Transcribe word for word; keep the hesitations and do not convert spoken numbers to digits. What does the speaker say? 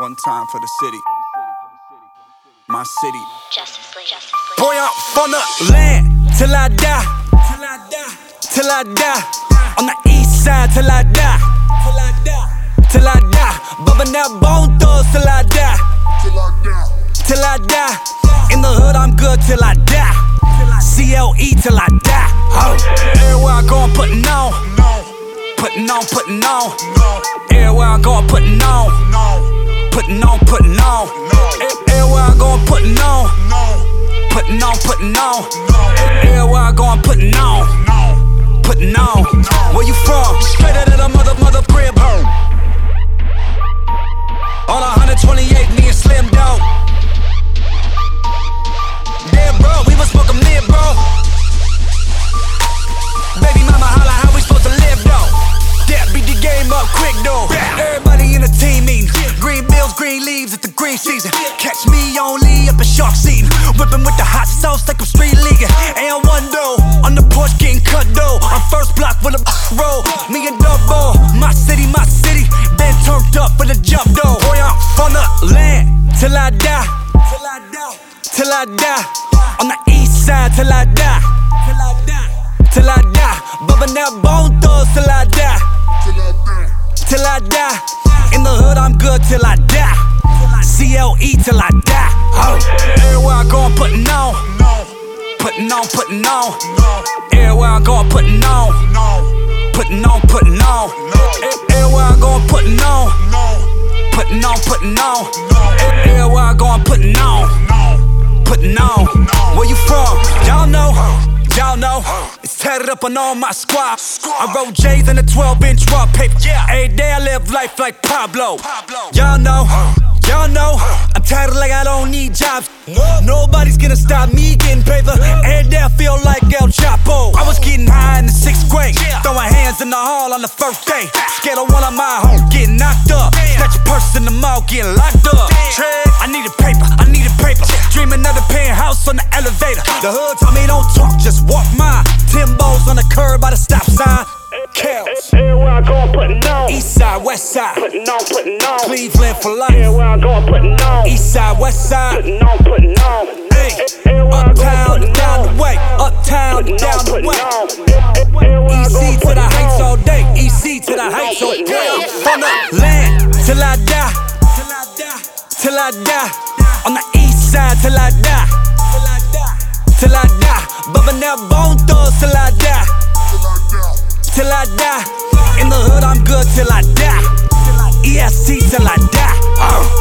One time for the city. My city. Justice League. Boy, I'm from the land till I die. Till I die. Till I die. On the east side till I die. Till I die. Till I die. Bumping that Bone Thugs till I die. Till I die. Till I die. In the hood I'm good till I die. C L E till I die. Oh. Everywhere I go I'm putting on. Putting on, putting on. Everywhere I go I'm putting on. Putting on, putting on. Everywhere I go I'm putting on. Putting on, putting on. Everywhere I go I'm putting on. Putting on. Where you from? Straight out of the mother, mother crib. On one twenty-eight, me and Slim Dog. Yeah, bro, we was smoking mid, bro. Baby mama holla, how we supposed to live, though? Yeah, beat the game up quick, though. Everybody in the team meeting. Green bills, green leaves, it's the green season. Catch me only up in shark season. Whipping with the hot sauce like I'm street leaguing. And one though, on the porch getting cut though. I'm first block with a roll. Me and double, my city, my city. Been turned up for the jump though. Boy, I'm from the land till I die. Till I die. Till I die. On the east side till I die. Till I die. Till I die. Bumping that Bone Thugs till I die. Till I die. Till I die. In the hood I'm good till I die. C L E till I die. Oh. Everywhere I go I'm putting on. Putting on, putting on. Everywhere I go I'm putting on. Putting on, putting on. Everywhere I go I'm putting on. Putting on, putting on. Everywhere I go I'm putting on. Putting on. Where you from? Y'all know. Y'all know, it's tatted up on all my squad. I wrote J's in a twelve inch raw paper. Every day I live life like Pablo. Y'all know, y'all know, I'm tatted like I don't need jobs. Nobody's gonna stop me getting paper. Every day I feel like El Chapo. I was getting high in the sixth grade, throwing hands in the hall on the first day. Scared of one of my homies getting knocked up. Snatch a purse in the mall, getting locked up. I needed paper, I needed paper. Dreaming of the penthouse on the elevator. The hood told me don't talk, just walk mine. Timbos on the curb by the stop sign. Kells. Everywhere I go, I'm putting on. East side, west side. Putting on, putting on. Cleveland for life. Everywhere I go, I'm putting on. East side, west side. Putting on, putting on. Hey, uptown, down the way. Uptown, down the way. E C to the heights all day. E C to the heights all day. From the land till I die. Till I die. Till I die. On the east side till I die. Till I die. Till I die. Bumping that Bone Thugs till I die. Till I die. In the hood I'm good till I die. E S T till I die. Oh.